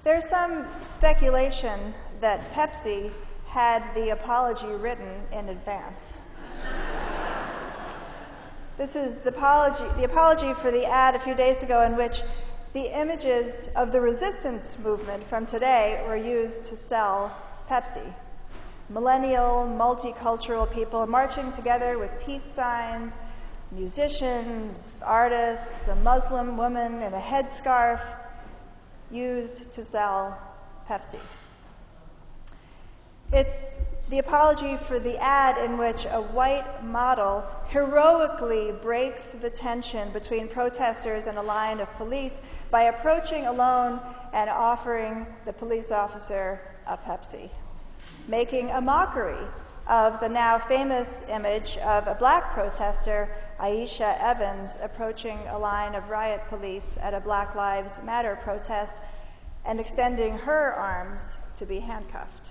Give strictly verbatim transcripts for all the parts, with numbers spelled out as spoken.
There's some speculation that Pepsi had the apology written in advance. This is the apology, the apology for the ad a few days ago in which the images of the resistance movement from today were used to sell Pepsi. Millennial, multicultural people marching together with peace signs, musicians, artists, a Muslim woman in a headscarf, used to sell Pepsi. It's the apology for the ad in which a white model heroically breaks the tension between protesters and a line of police by approaching alone and offering the police officer a Pepsi, making a mockery of the now famous image of a black protester, Aisha Evans, approaching a line of riot police at a Black Lives Matter protest and extending her arms to be handcuffed.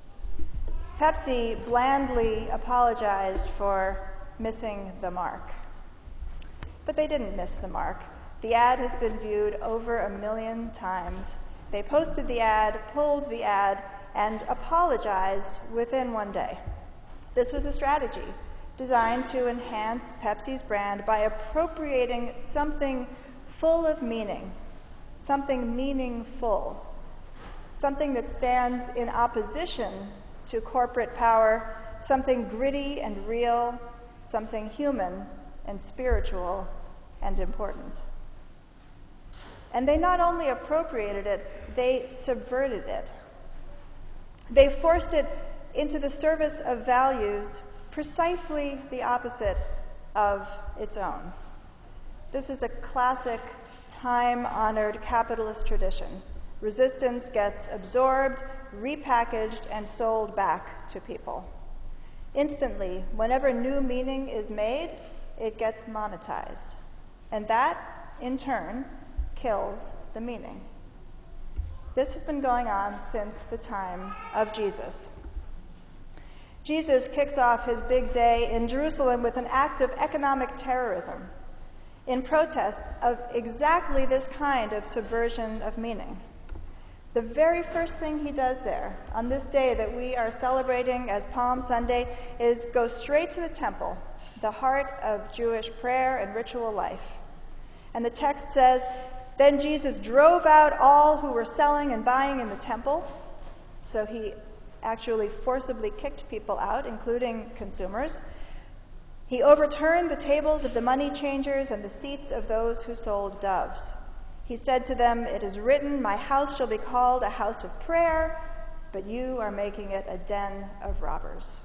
Pepsi blandly apologized for missing the mark. But they didn't miss the mark. The ad has been viewed over a million times. They posted the ad, pulled the ad, and apologized within one day. This was a strategy designed to enhance Pepsi's brand by appropriating something full of meaning, something meaningful, something that stands in opposition to corporate power, something gritty and real, something human and spiritual and important. And they not only appropriated it, they subverted it. They forced it into the service of values precisely the opposite of its own. This is a classic, time-honored capitalist tradition. Resistance gets absorbed, repackaged, and sold back to people. Instantly, whenever new meaning is made, it gets monetized. And that, in turn, kills the meaning. This has been going on since the time of Jesus. Jesus kicks off his big day in Jerusalem with an act of economic terrorism in protest of exactly this kind of subversion of meaning. The very first thing he does there, on this day that we are celebrating as Palm Sunday, is go straight to the temple, the heart of Jewish prayer and ritual life. And the text says, "Then Jesus drove out all who were selling and buying in the temple." So he actually forcibly kicked people out, including consumers. He overturned the tables of the money changers and the seats of those who sold doves. He said to them, "It is written, my house shall be called a house of prayer, but you are making it a den of robbers."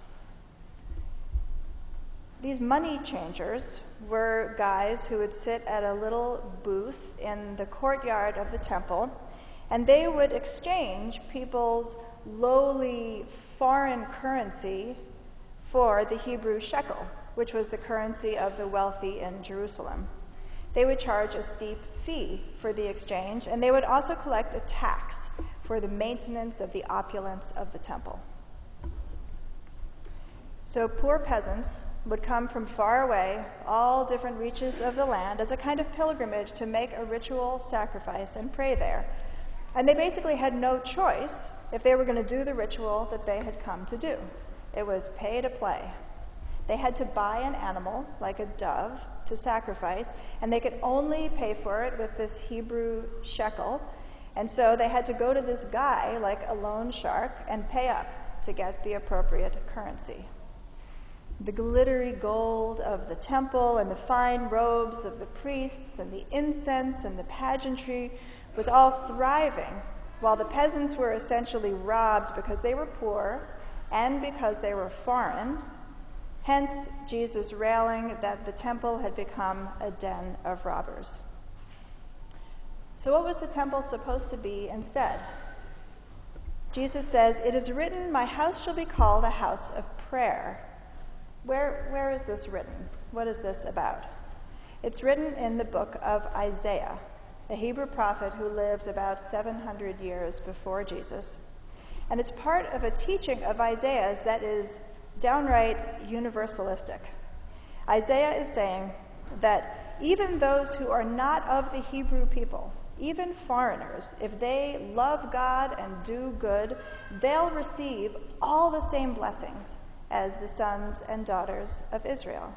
These money changers were guys who would sit at a little booth in the courtyard of the temple, and they would exchange people's lowly foreign currency for the Hebrew shekel, which was the currency of the wealthy in Jerusalem. They would charge a steep fee for the exchange, and they would also collect a tax for the maintenance of the opulence of the temple. So poor peasants would come from far away, all different reaches of the land, as a kind of pilgrimage to make a ritual sacrifice and pray there. And they basically had no choice if they were going to do the ritual that they had come to do. It was pay to play. They had to buy an animal, like a dove, to sacrifice, and they could only pay for it with this Hebrew shekel. And so they had to go to this guy, like a loan shark, and pay up to get the appropriate currency. The glittery gold of the temple and the fine robes of the priests and the incense and the pageantry was all thriving, while the peasants were essentially robbed because they were poor and because they were foreign. Hence, Jesus railing that the temple had become a den of robbers. So what was the temple supposed to be instead? Jesus says, "It is written, my house shall be called a house of prayer." Where, where is this written? What is this about? It's written in the book of Isaiah, a Hebrew prophet who lived about seven hundred years before Jesus. And it's part of a teaching of Isaiah's that is downright universalistic. Isaiah is saying that even those who are not of the Hebrew people, even foreigners, if they love God and do good, they'll receive all the same blessings as the sons and daughters of Israel.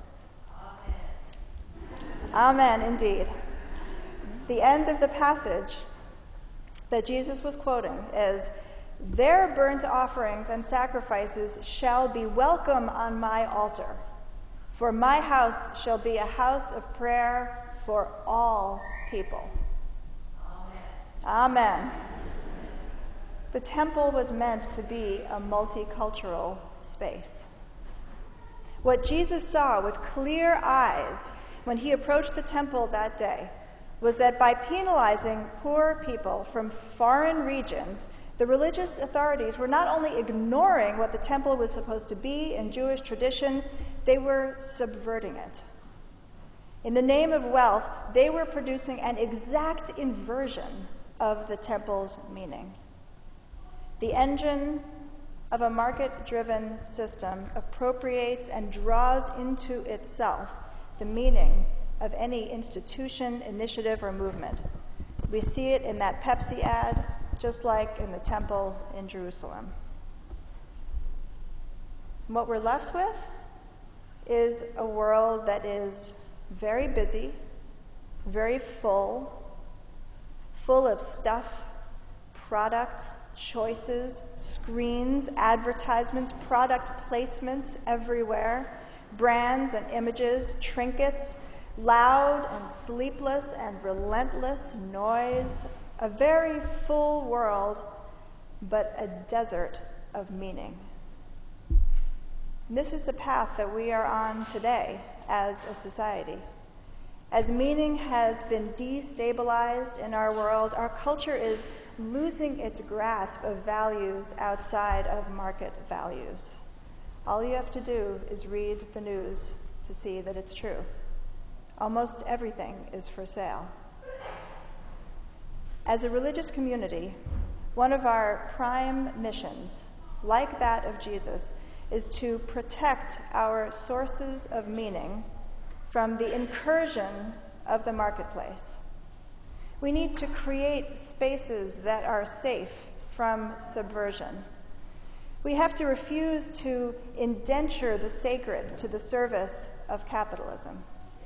Amen. Amen, indeed. The end of the passage that Jesus was quoting is, "Their burnt offerings and sacrifices shall be welcome on my altar, for my house shall be a house of prayer for all people." Amen. Amen. The temple was meant to be a multicultural space. What Jesus saw with clear eyes when he approached the temple that day was that by penalizing poor people from foreign regions, the religious authorities were not only ignoring what the temple was supposed to be in Jewish tradition, they were subverting it. In the name of wealth, they were producing an exact inversion of the temple's meaning. The engine of a market-driven system appropriates and draws into itself the meaning of any institution, initiative, or movement. We see it in that Pepsi ad, just like in the temple in Jerusalem. And what we're left with is a world that is very busy, very full, full of stuff, products, choices, screens, advertisements, product placements everywhere, brands and images, trinkets, loud and sleepless and relentless noise, a very full world, but a desert of meaning. And this is the path that we are on today as a society. As meaning has been destabilized in our world, our culture is losing its grasp of values outside of market values. All you have to do is read the news to see that it's true. Almost everything is for sale. As a religious community, one of our prime missions, like that of Jesus, is to protect our sources of meaning from the incursion of the marketplace. We need to create spaces that are safe from subversion. We have to refuse to indenture the sacred to the service of capitalism.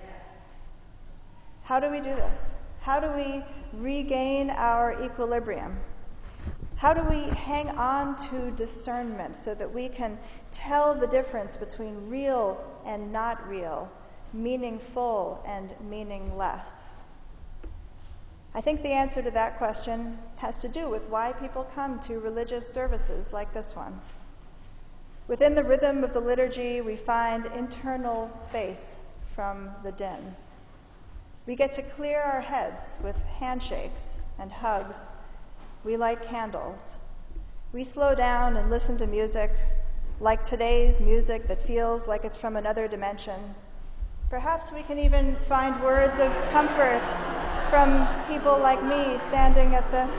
How do we do this? How do we regain our equilibrium? How do we hang on to discernment so that we can tell the difference between real and not real, meaningful and meaningless? I think the answer to that question has to do with why people come to religious services like this one. Within the rhythm of the liturgy, we find internal space from the din. We get to clear our heads with handshakes and hugs. We light candles. We slow down and listen to music, like today's music that feels like it's from another dimension. Perhaps we can even find words of comfort from people like me standing at the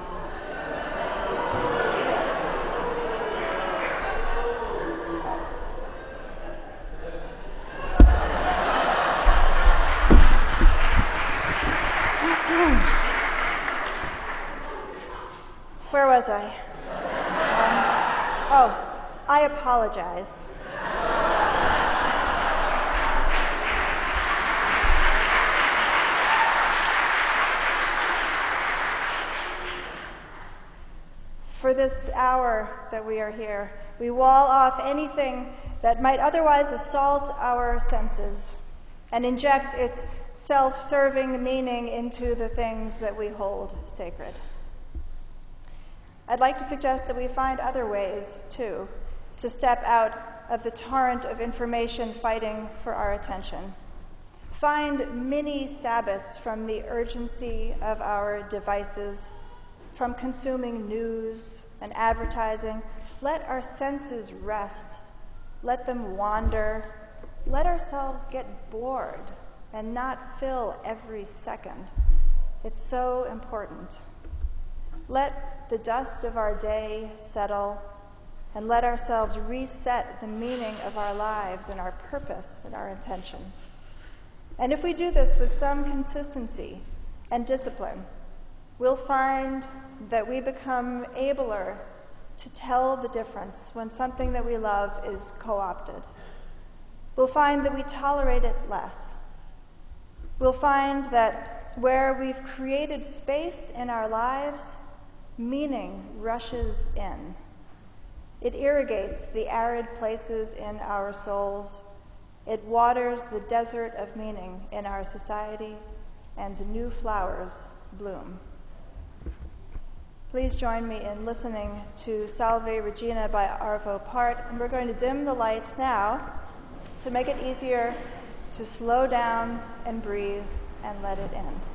Where was I? Um, oh, I apologize. For this hour that we are here, we wall off anything that might otherwise assault our senses and inject its self-serving meaning into the things that we hold sacred. I'd like to suggest that we find other ways, too, to step out of the torrent of information fighting for our attention. Find mini Sabbaths from the urgency of our devices, from consuming news and advertising. Let our senses rest. Let them wander. Let ourselves get bored and not fill every second. It's so important. Let the dust of our day settle, and let ourselves reset the meaning of our lives and our purpose and our intention. And if we do this with some consistency and discipline, we'll find that we become abler to tell the difference when something that we love is co-opted. We'll find that we tolerate it less. We'll find that where we've created space in our lives, meaning rushes in. It irrigates the arid places in our souls. It waters the desert of meaning in our society, and new flowers bloom. Please join me in listening to Salve Regina by Arvo Part, and we're going to dim the lights now to make it easier to slow down and breathe and let it in.